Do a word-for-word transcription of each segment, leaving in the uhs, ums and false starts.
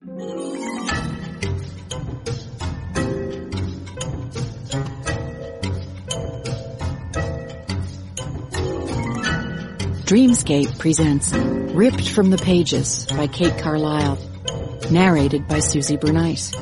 Dreamscape presents Ripped from the Pages by Kate Carlisle, narrated by Susie Bernice.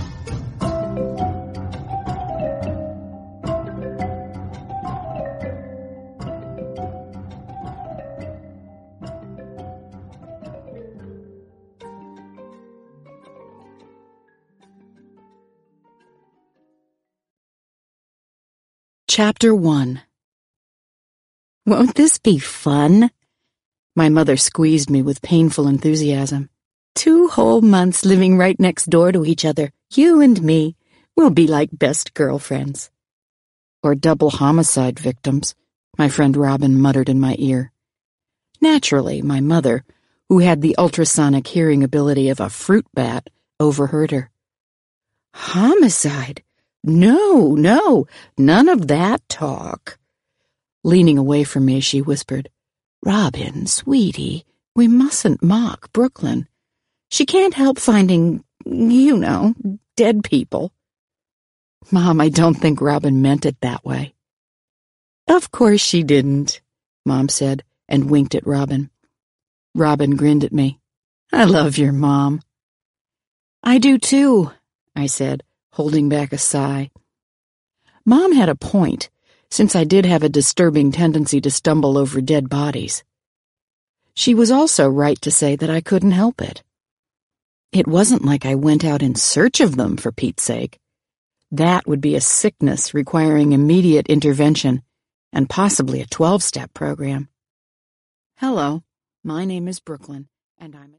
Chapter one. Won't this be fun? My mother squeezed me with painful enthusiasm. Two whole months living right next door to each other, you and me. We'll be like best girlfriends. Or double homicide victims, my friend Robin muttered in my ear. Naturally, my mother, who had the ultrasonic hearing ability of a fruit bat, overheard her. Homicide? No, no, none of that talk. Leaning away from me, she whispered, Robin, sweetie, we mustn't mock Brooklyn. She can't help finding, you know, dead people. Mom, I don't think Robin meant it that way. Of course she didn't, Mom said, and winked at Robin. Robin grinned at me. I love your mom. I do too, I said, holding back a sigh. Mom had a point, since I did have a disturbing tendency to stumble over dead bodies. She was also right to say that I couldn't help it. It wasn't like I went out in search of them, for Pete's sake. That would be a sickness requiring immediate intervention and possibly a twelve-step program. Hello, my name is Brooklyn, and I'm